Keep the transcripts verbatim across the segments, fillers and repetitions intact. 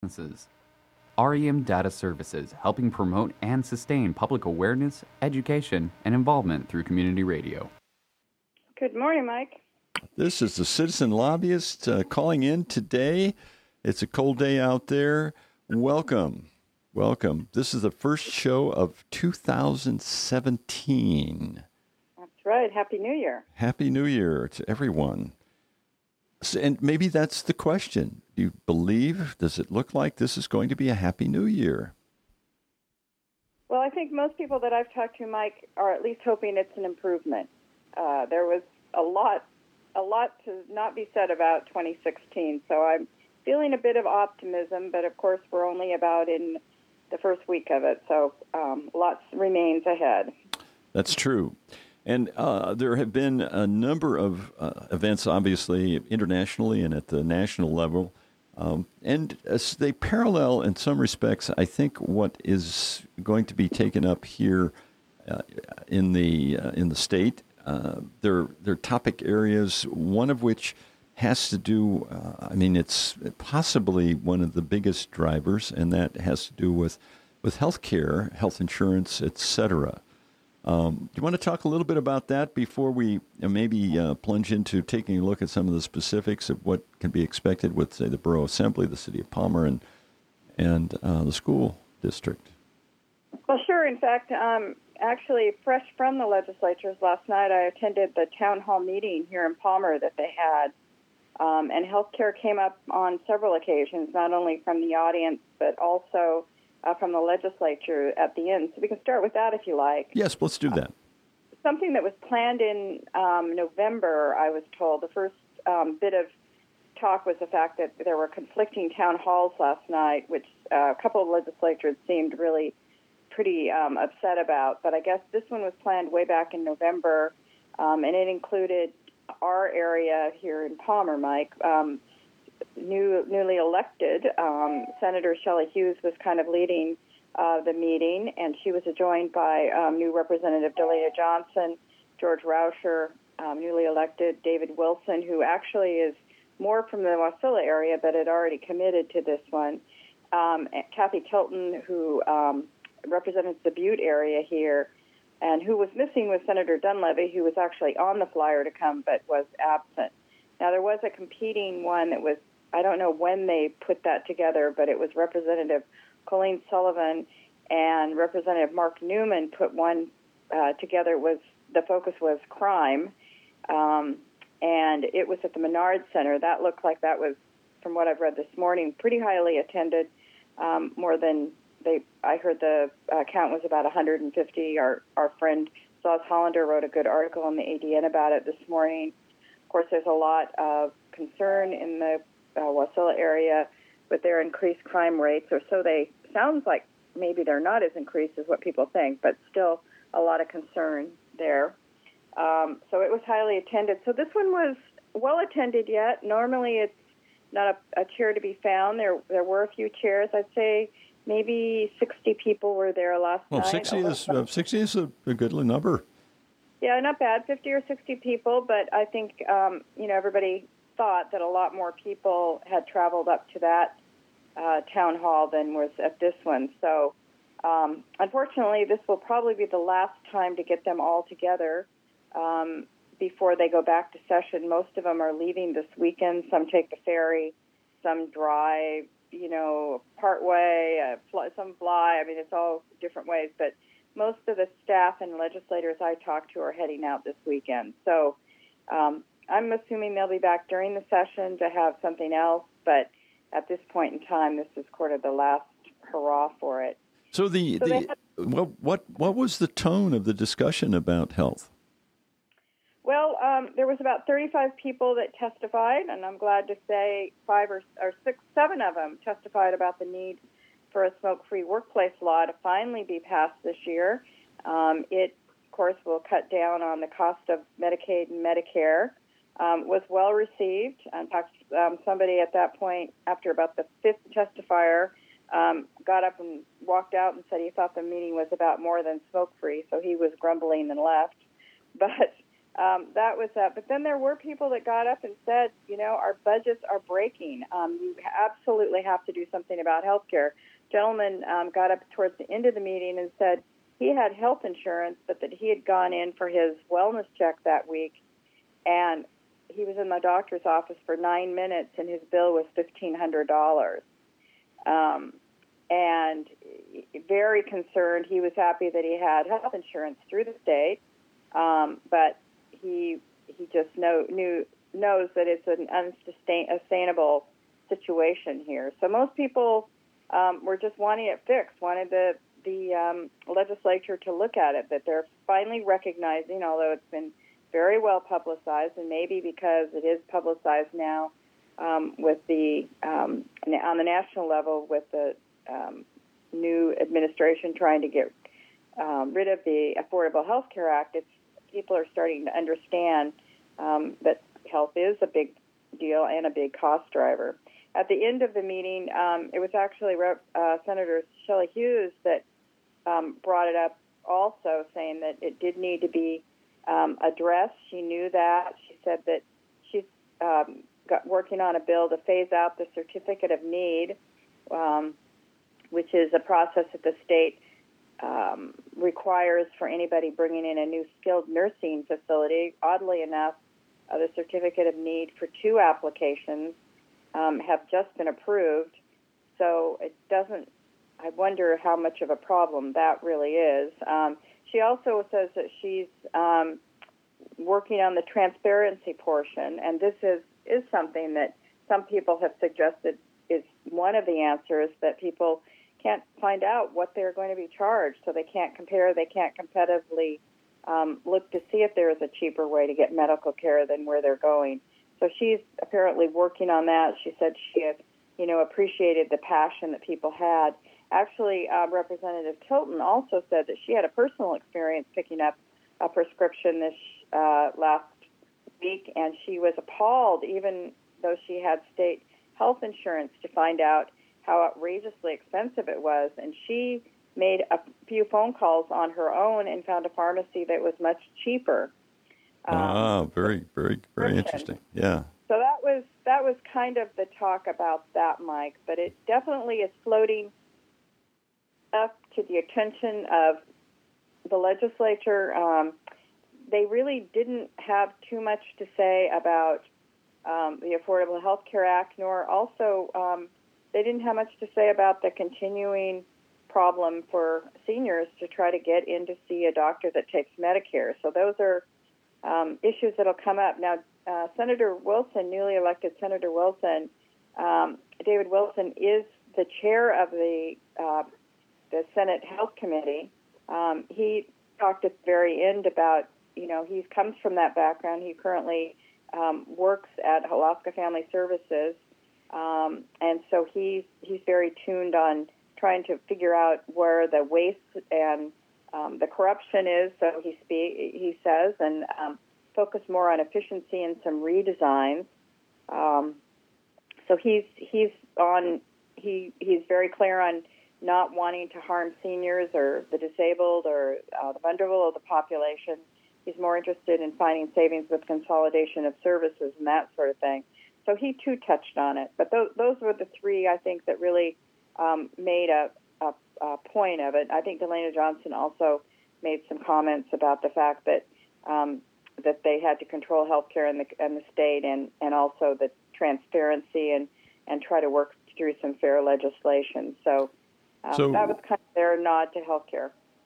businesses. R E M Data Services, helping promote and sustain public awareness, education, and involvement through community radio. Good morning, Mike. This is the Citizen Lobbyist uh, calling in today. It's a cold day out there. Welcome. Welcome. This is the first show of two thousand seventeen. That's right. Happy New Year. Happy New Year to everyone. So, and maybe that's the question. Do you believe, does it look like this is going to be a Happy New Year? Well, I think most people that I've talked to, Mike, are at least hoping it's an improvement. Uh, there was a lot, a lot to not be said about twenty sixteen, so I'm feeling a bit of optimism, but of course we're only about in the first week of it, so um, lots remains ahead. That's true. And uh, there have been a number of uh, events, obviously, internationally and at the national level. Um, and as they parallel, in some respects, I think, what is going to be taken up here uh, in the uh, in the state. Uh, there, there are topic areas, one of which has to do, uh, I mean, it's possibly one of the biggest drivers, and that has to do with, with health care, health insurance, et cetera. Um, do you want to talk a little bit about that before we uh, maybe uh, plunge into taking a look at some of the specifics of what can be expected with, say, the Borough Assembly, the City of Palmer, and and uh, the school district? Well, sure. In fact, um, actually, fresh from the legislatures last night, I attended the town hall meeting here in Palmer that they had, um, and healthcare came up on several occasions, not only from the audience, but also Uh, from the legislature at the end. So we can start with that if you like. Yes, let's do that. Uh, something that was planned in um, November, I was told. The first um, bit of talk was the fact that there were conflicting town halls last night, which uh, a couple of legislators seemed really pretty um, upset about. But I guess this one was planned way back in November, um, and it included our area here in Palmer, Mike. Um, New, newly elected, um, Senator Shelley Hughes was kind of leading uh, the meeting, and she was joined by um, new Representative Delia Johnson, George Rauscher, um, newly elected, David Wilson, who actually is more from the Wasilla area but had already committed to this one, um, Kathy Tilton, who um, represents the Butte area here, and who was missing was Senator Dunleavy, who was actually on the flyer to come but was absent. Now, there was a competing one that was, I don't know when they put that together, but it was Representative Colleen Sullivan and Representative Mark Newman put one uh, together. Was the focus was crime, um, and it was at the Menard Center. That looked like that was, from what I've read this morning, pretty highly attended. Um, more than they, I heard the uh, count was about one hundred fifty. Our our friend Saws Hollander wrote a good article on the A D N about it this morning. Of course, there's a lot of concern in the uh, Wasilla area with their increased crime rates, or so they sounds like. Maybe they're not as increased as what people think, but still a lot of concern there. Um, so it was highly attended. So this one was well attended yet. Normally it's not a, a chair to be found. There there were a few chairs. I'd say maybe sixty people were there last well, night. Well, sixty is, uh, sixty is a, a good number. Yeah, not bad, fifty or sixty people, but I think, um, you know, everybody thought that a lot more people had traveled up to that uh, town hall than was at this one. So, um, unfortunately, this will probably be the last time to get them all together um, before they go back to session. Most of them are leaving this weekend. Some take the ferry, some drive, you know, part way, uh, fly, some fly. I mean, it's all different ways, but most of the staff and legislators I talked to are heading out this weekend. So um, I'm assuming they'll be back during the session to have something else, but at this point in time, this is sort of the last hurrah for it. So the, so the had, what, what what was the tone of the discussion about health? Well, um, there was about thirty-five people that testified, and I'm glad to say five or, or six, seven of them testified about the need for a smoke-free workplace law to finally be passed this year. Um, it, of course, will cut down on the cost of Medicaid and Medicare. Um, was well received. In fact, um, somebody at that point, after about the fifth testifier, um, got up and walked out and said he thought the meeting was about more than smoke-free, so he was grumbling and left. But um, that was that. But then there were people that got up and said, you know, our budgets are breaking. Um, you absolutely have to do something about health care. Gentleman um, got up towards the end of the meeting and said he had health insurance, but that he had gone in for his wellness check that week, and he was in the doctor's office for nine minutes, and his bill was fifteen hundred dollars. Um, and very concerned. He was happy that he had health insurance through the state, um, but he he just know, knew knows that it's an unsustainable situation here. So most people um, were just wanting it fixed, wanted the the um, legislature to look at it, that they're finally recognizing, although it's been very well publicized, and maybe because it is publicized now um, with the um, on the national level with the um, new administration trying to get um, rid of the Affordable Health Care Act, it's, people are starting to understand um, that health is a big deal and a big cost driver. At the end of the meeting, um, it was actually Rep, uh, Senator Shelley Hughes that um, brought it up also, saying that it did need to be um, addressed. She knew that. She said that she's um, got working on a bill to phase out the certificate of need, um, which is a process that the state um, requires for anybody bringing in a new skilled nursing facility. Oddly enough, uh, the certificate of need for two applications um, have just been approved, so it doesn't, I wonder how much of a problem that really is. Um, she also says that she's um, working on the transparency portion, and this is, is something that some people have suggested is one of the answers, that people can't find out what they're going to be charged, so they can't compare, they can't competitively um, look to see if there is a cheaper way to get medical care than where they're going. So she's apparently working on that. She said she had, you know, appreciated the passion that people had. Actually, uh, Representative Tilton also said that she had a personal experience picking up a prescription this uh, last week, and she was appalled, even though she had state health insurance, to find out how outrageously expensive it was. And she made a few phone calls on her own and found a pharmacy that was much cheaper. Um, ah, very, very, very interesting. Yeah. So that was that was kind of the talk about that, Mike. But it definitely is floating up to the attention of the legislature. Um, they really didn't have too much to say about um, the Affordable Health Care Act, nor also um, they didn't have much to say about the continuing problem for seniors to try to get in to see a doctor that takes Medicare. So those are um, issues that will come up. Now, uh, Senator Wilson, newly elected Senator Wilson, um, David Wilson, is the chair of the uh, the Senate Health Committee. Um, he talked at the very end about, you know, he comes from that background. He currently um, works at Alaska Family Services, um, and so he's he's very tuned on trying to figure out where the waste and um, the corruption is. So he speak, he says, and um, focus more on efficiency and some redesigns. Um, so he's he's on he he's very clear on not wanting to harm seniors or the disabled or uh, the vulnerable of the population. He's more interested in finding savings with consolidation of services and that sort of thing. So he, too, touched on it. But those, those were the three, I think, that really um, made a, a, a point of it. I think Delana Johnson also made some comments about the fact that um, that they had to control healthcare in the, in the state, and, and also the transparency and, and try to work through some fair legislation. So, um, so that was kind of their nod to healthcare.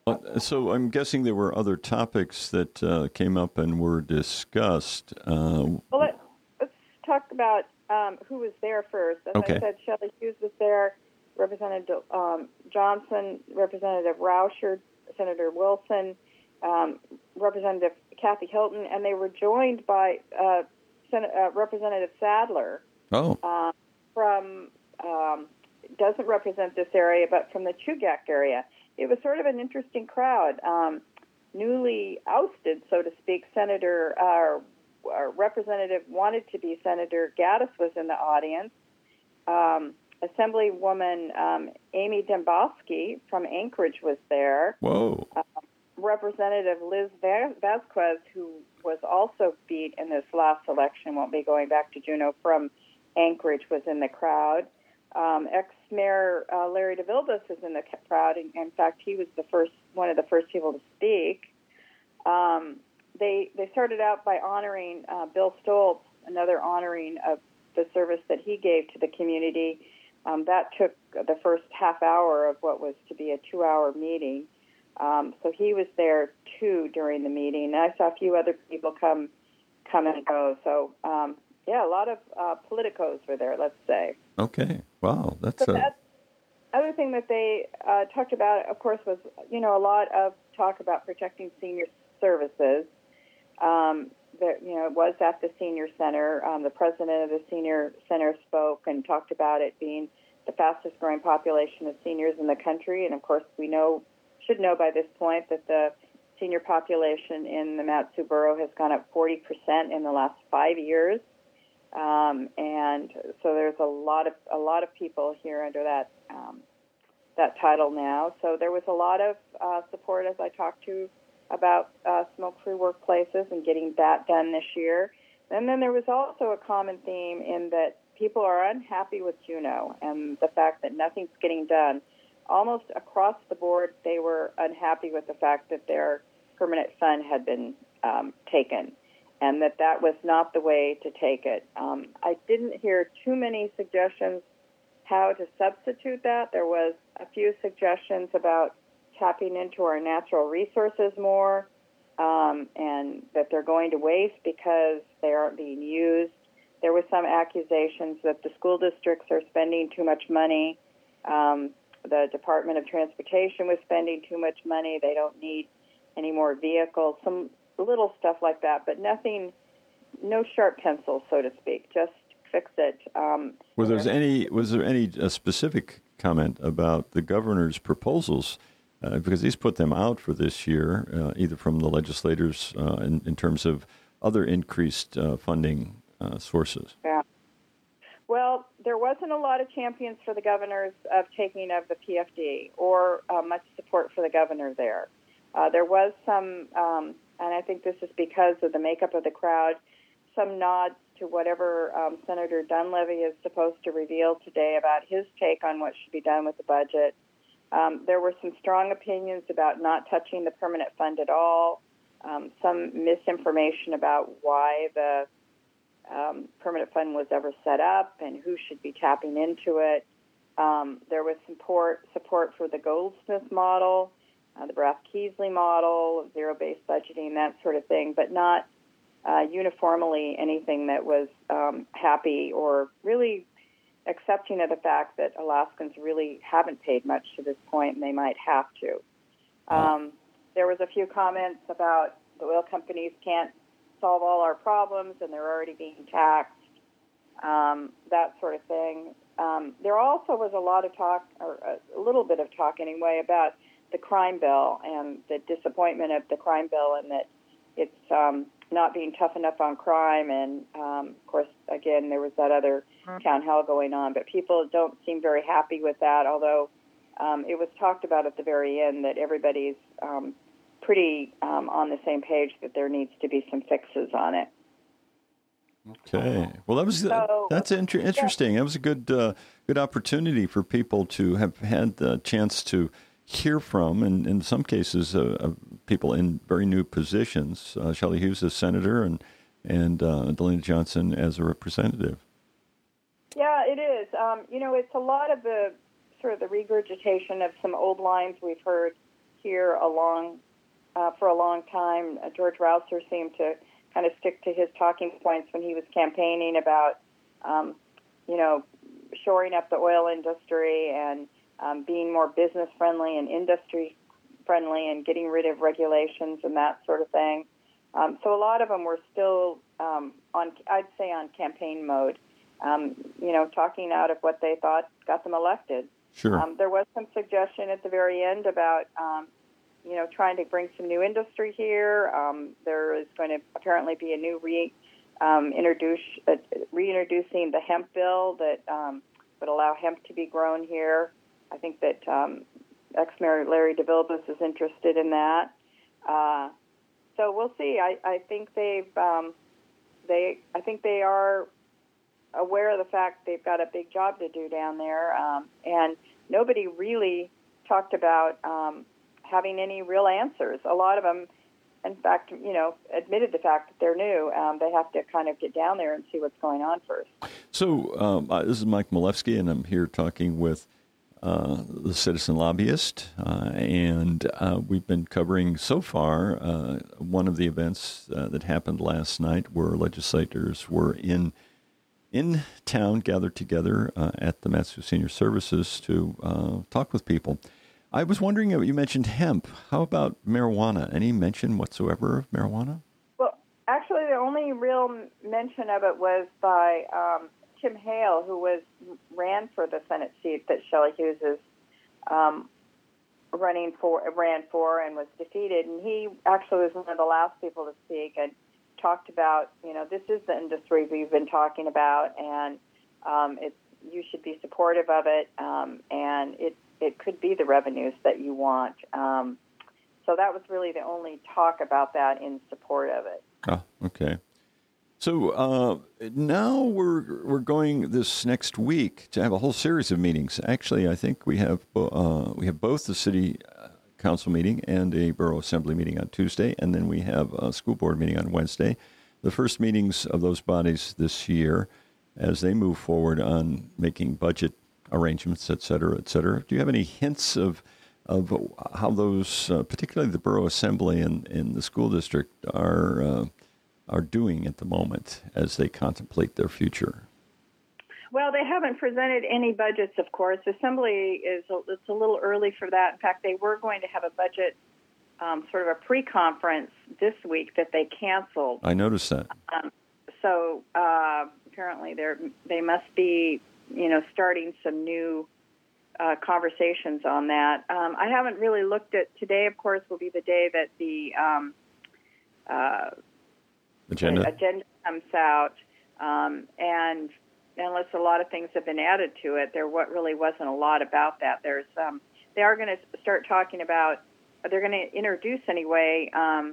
So I'm guessing there were other topics that uh, came up and were discussed. Uh, well, let, let's talk about um, who was there first. As okay. I said, Shelley Hughes was there, Representative um, Johnson, Representative Rauscher, Senator Wilson, um, Representative Kathy Hilton, and they were joined by uh, Sen- uh, Representative Sadler. Oh. Uh, from um, doesn't represent this area, but from the Chugach area. It was sort of an interesting crowd. Um, newly ousted, so to speak, Senator, uh, uh, Representative wanted to be Senator Gaddis was in the audience. Um, Assemblywoman um, Amy Dembowski from Anchorage was there. Whoa. Uh, Representative Liz Vasquez, who was also beat in this last election, won't be going back to Juneau from Anchorage, was in the crowd. Um, Ex-Mayor uh, Larry DeVilbiss was in the crowd, and in fact, he was the first one of the first people to speak. Um, they they started out by honoring uh, Bill Stoltz, another honoring of the service that he gave to the community. Um, that took the first half hour of what was to be a two-hour meeting. Um, so he was there too during the meeting. And I saw a few other people come, come and go. So um, yeah, a lot of uh, politicos were there. Let's say. Okay. Wow, that's so a. That's, other thing that they uh, talked about, of course, was you know a lot of talk about protecting senior services. Um, there, you know, it was at the senior center. Um, the president of the senior center spoke and talked about it being the fastest growing population of seniors in the country. And of course, we know. should know by this point that the senior population in the Mat-Su borough has gone up forty percent in the last five years, um, and so there's a lot of a lot of people here under that um, that title now. So there was a lot of uh, support, as I talked to, about uh, smoke-free workplaces and getting that done this year. And then there was also a common theme in that people are unhappy with Juneau and the fact that nothing's getting done. Almost across the board, they were unhappy with the fact that their permanent fund had been um, taken, and that that was not the way to take it. Um, I didn't hear too many suggestions how to substitute that. There was a few suggestions about tapping into our natural resources more, um, and that they're going to waste because they aren't being used. There were some accusations that the school districts are spending too much money. Um, The Department of Transportation was spending too much money. They don't need any more vehicles, some little stuff like that, but nothing, no sharp pencil, so to speak. Just fix it. Um, was there any was there any uh, specific comment about the governor's proposals? Uh, because he's put them out for this year, uh, either from the legislators uh, in, in terms of other increased uh, funding uh, sources. Yeah. Well, there wasn't a lot of champions for the governors of taking of the P F D or uh, much support for the governor there. Uh, there was some, um, and I think this is because of the makeup of the crowd, some nods to whatever um, Senator Dunleavy is supposed to reveal today about his take on what should be done with the budget. Um, there were some strong opinions about not touching the permanent fund at all, um, some misinformation about why the Um, permanent fund was ever set up and who should be tapping into it. Um, there was support support for the Goldsmith model, uh, the Brath-Keesley model, zero-based budgeting, that sort of thing, but not uh, uniformly anything that was um, happy or really accepting of the fact that Alaskans really haven't paid much to this point, and they might have to. Um, there was a few comments about the oil companies can't solve all our problems, and they're already being taxed, um, that sort of thing. Um, there also was a lot of talk, or a little bit of talk anyway, about the crime bill and the disappointment of the crime bill and that it's um, not being tough enough on crime. And, um, of course, again, there was that other town hall going on. But people don't seem very happy with that, although um, it was talked about at the very end that everybody's um, pretty um, on the same page that there needs to be some fixes on it. Okay. Well, that was so, that's inter- interesting. Yeah. That was a good uh, good opportunity for people to have had the chance to hear from, and in some cases, uh, uh, people in very new positions. Uh, Shelley Hughes as senator, and and uh, Delina Johnson as a representative. Yeah, it is. Um, you know, it's a lot of the sort of the regurgitation of some old lines we've heard here along. Uh, for a long time, uh, George Rouser seemed to kind of stick to his talking points when he was campaigning about, um, you know, shoring up the oil industry and um, being more business-friendly and industry-friendly and getting rid of regulations and that sort of thing. Um, so a lot of them were still um, on, I'd say, on campaign mode, um, you know, talking out of what they thought got them elected. Sure. Um, there was some suggestion at the very end about um, you know, trying to bring some new industry here. Um, there is going to apparently be a new re, um, introduce, uh, reintroducing the hemp bill that um, would allow hemp to be grown here. I think that um, ex-Mayor Larry DeVilbiss is interested in that. Uh, so we'll see. I, I think they've um, they I think they are aware of the fact they've got a big job to do down there, um, and nobody really talked about um, having any real answers. A lot of them, in fact, you know, admitted the fact that they're new. Um, they have to kind of get down there and see what's going on first. So um, uh, this is Mike Milewski, and I'm here talking with uh, the citizen lobbyist, uh, and uh, we've been covering so far uh, one of the events uh, that happened last night, where legislators were in in town, gathered together uh, at the Mat-Su Senior Services to uh, talk with people. I was wondering, you mentioned hemp. How about marijuana? Any mention whatsoever of marijuana? Well, actually, the only real mention of it was by um, Tim Hale, who was ran for the Senate seat that Shelley Hughes is um, running for, ran for, and was defeated. And he actually was one of the last people to speak and talked about, you know, this is the industry we've been talking about, and um, it's you should be supportive of it, um, and it it could be the revenues that you want. Um, so that was really the only talk about that in support of it. Oh, okay. So uh, now we're we're going this next week to have a whole series of meetings. Actually, I think we have uh, we have both the city council meeting and a borough assembly meeting on Tuesday, and then we have a school board meeting on Wednesday. The first meetings of those bodies this year, as they move forward on making budget arrangements, et cetera, et cetera. Do you have any hints of of how those, uh, particularly the borough assembly and, and the school district, are uh, are doing at the moment as they contemplate their future? Well, they haven't presented any budgets, of course. Assembly is a, it's a little early for that. In fact, they were going to have a budget, um, sort of a pre-conference this week that they canceled. I noticed that. Um, so uh, apparently, they they must be, you know, starting some new uh, conversations on that. Um, I haven't really looked at today. Of course, will be the day that the um, uh, agenda agenda comes out, um, and unless a lot of things have been added to it, there what really wasn't a lot about that. There's um, they are going to start talking about. They're going to introduce anyway um,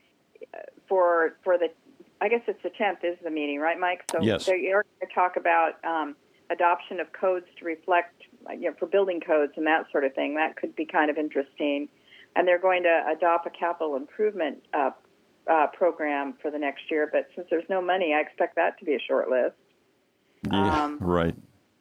for for the. I guess it's the tenth is the meeting, right, Mike? So yes. They are going to talk about um, adoption of codes to reflect, you know, for building codes and that sort of thing. That could be kind of interesting. And they're going to adopt a capital improvement uh, uh, program for the next year. But since there's no money, I expect that to be a short list. Yeah, um, right.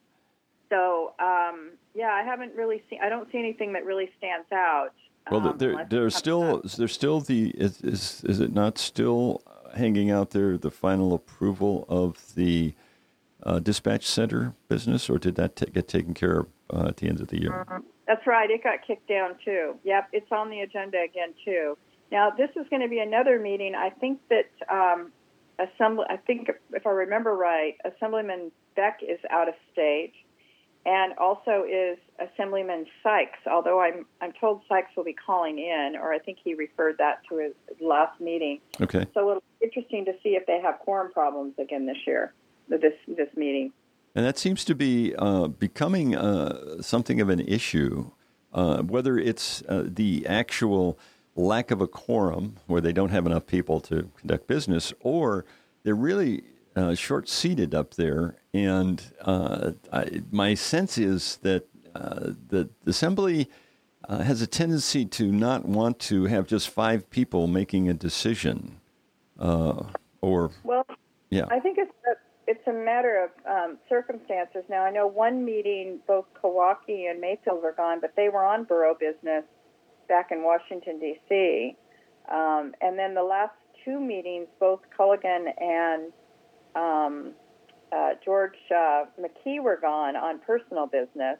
So, um, yeah, I haven't really seen. I don't see anything that really stands out. Well, um, there, there's still, there's still the. Is, is is it not still hanging out there the final approval of the uh, dispatch center business, or did that t- get taken care of uh, at the end of the year? Uh, that's right. It got kicked down too. Yep, it's on the agenda again too. Now, this is going to be another meeting. I think that. Um, Assembly, I think, if I remember right, Assemblyman Beck is out of state, and also is Assemblyman Sykes. Although I'm I'm told Sykes will be calling in, or I think he referred that to his last meeting. Okay. So it'll be interesting to see if they have quorum problems again this year, this this meeting. And that seems to be uh, becoming uh, something of an issue, uh, whether it's uh, the actual lack of a quorum where they don't have enough people to conduct business, or they're really uh, short-seated up there. And uh, I, my sense is that uh, the assembly uh, has a tendency to not want to have just five people making a decision. Uh, or well, yeah, I think it's a, it's a matter of um, circumstances. Now, I know one meeting, both Milwaukee and Mayfield were gone, but they were on borough business back in Washington, D C Um, and then the last two meetings, both Culligan and um, uh, George uh, McKee were gone on personal business.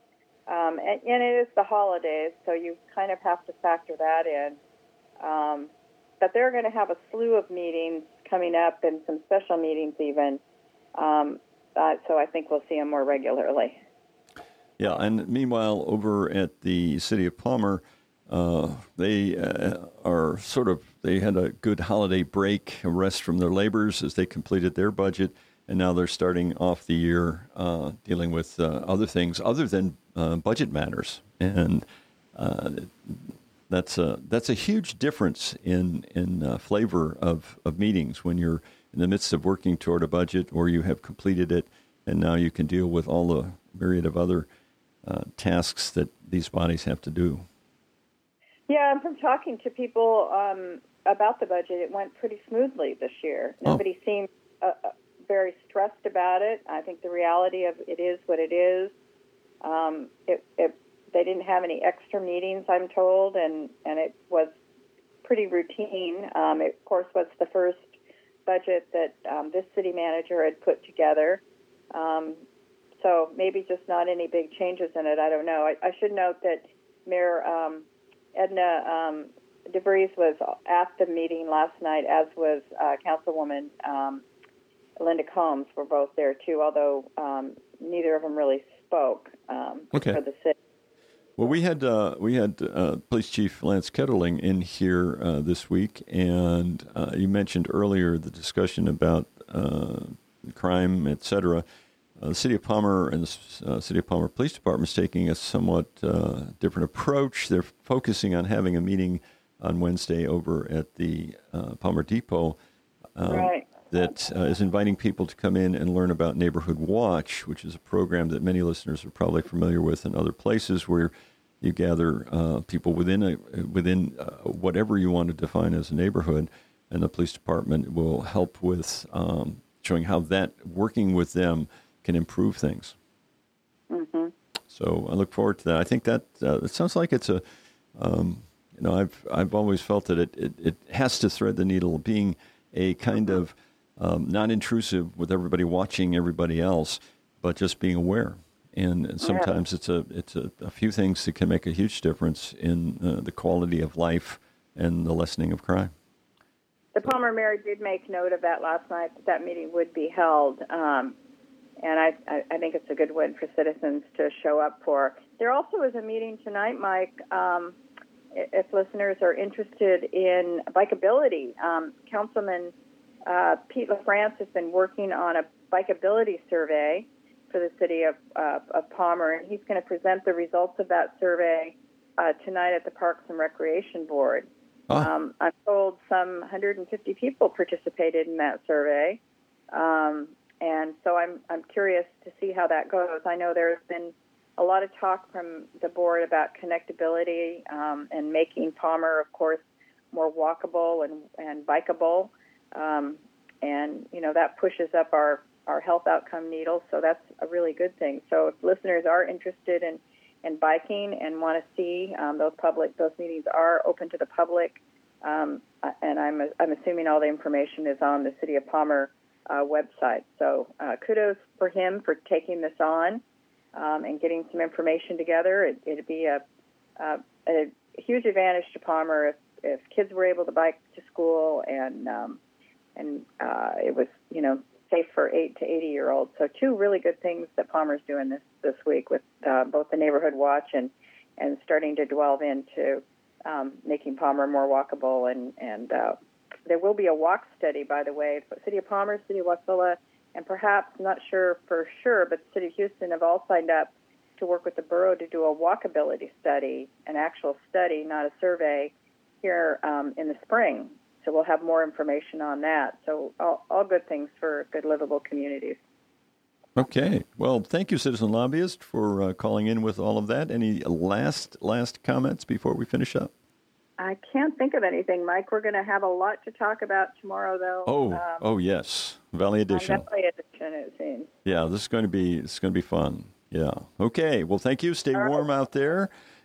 Um, and, and it is the holidays, so you kind of have to factor that in. Um, but they're going to have a slew of meetings coming up and some special meetings even. Um, uh, so I think we'll see them more regularly. Yeah, and meanwhile, over at the city of Palmer, Uh, they uh, are sort of, they had a good holiday break, a rest from their labors as they completed their budget, and now they're starting off the year uh, dealing with uh, other things other than uh, budget matters. And uh, that's a that's a huge difference in in uh, flavor of, of meetings when you're in the midst of working toward a budget or you have completed it, and now you can deal with all the myriad of other uh, tasks that these bodies have to do. Yeah, and from talking to people um, about the budget, it went pretty smoothly this year. Nobody oh. seemed uh, very stressed about it. I think the reality of it is what it is. Um, it, it, they didn't have any extra meetings, I'm told, and, and it was pretty routine. Um, it, of course, was the first budget that um, this city manager had put together. Um, so maybe just not any big changes in it. I don't know. I, I should note that Mayor um, Edna um, DeVries was at the meeting last night, as was uh, Councilwoman um, Linda Combs were both there, too, although um, neither of them really spoke um, okay. for the city. Well, we had uh, we had uh, Police Chief Lance Kettling in here uh, this week, and uh, you mentioned earlier the discussion about uh, crime, et cetera. Uh, the City of Palmer and the uh, City of Palmer Police Department is taking a somewhat uh, different approach. They're focusing on having a meeting on Wednesday over at the uh, Palmer Depot um, right. that uh, is inviting people to come in and learn about Neighborhood Watch, which is a program that many listeners are probably familiar with in other places, where you gather uh, people within a, within uh, whatever you want to define as a neighborhood, and the police department will help with um, showing how that working with them can improve things. Mm-hmm. So I look forward to that. I think that uh, it sounds like it's a, um, you know, I've I've always felt that it, it, it has to thread the needle, being a kind of um, non-intrusive with everybody watching everybody else, but just being aware. And, and sometimes yeah. it's a it's a, a few things that can make a huge difference in uh, the quality of life and the lessening of crime. The Palmer Mayor did make note of that last night, that that meeting would be held. Um, and I, I, I think it's a good win for citizens to show up for. There also is a meeting tonight, Mike, um, if listeners are interested in bikeability. Um, Councilman uh, Pete LaFrance has been working on a bikeability survey for the city of, uh, of Palmer, and he's going to present the results of that survey uh, tonight at the Parks and Recreation Board. Oh. Um, I'm told some one hundred fifty people participated in that survey, um, and so I'm I'm curious to see how that goes. I know there's been a lot of talk from the board about connectability um, and making Palmer, of course, more walkable and, and bikeable, um, and you know that pushes up our our health outcome needle, so that's a really good thing. So if listeners are interested in, in biking and want to see um, those public, those meetings are open to the public, um, and I'm I'm assuming all the information is on the City of Palmer uh, website. So uh, kudos for him for taking this on um, and getting some information together. It, it'd be a, a, a huge advantage to Palmer if, if kids were able to bike to school and um, and uh, it was, you know, safe for eight to eighty year olds. So two really good things that Palmer's doing this, this week with uh, both the Neighborhood Watch and, and starting to delve into um, making Palmer more walkable. And, and uh, there will be a walk study, by the way. City of Palmer, City of Wasilla, and perhaps, not sure for sure, but the City of Houston have all signed up to work with the borough to do a walkability study, an actual study, not a survey, here um, in the spring. So we'll have more information on that. So all, all good things for good livable communities. Okay. Well, thank you, Citizen Lobbyist, for uh, calling in with all of that. Any last last comments before we finish up? I can't think of anything, Mike. We're going to have a lot to talk about tomorrow, though. Oh, um, oh yes, Valley Edition. Valley Edition, it seems. Yeah, this is going to be this is going to be fun. Yeah. Okay. Well, thank you. Stay all warm right. out there.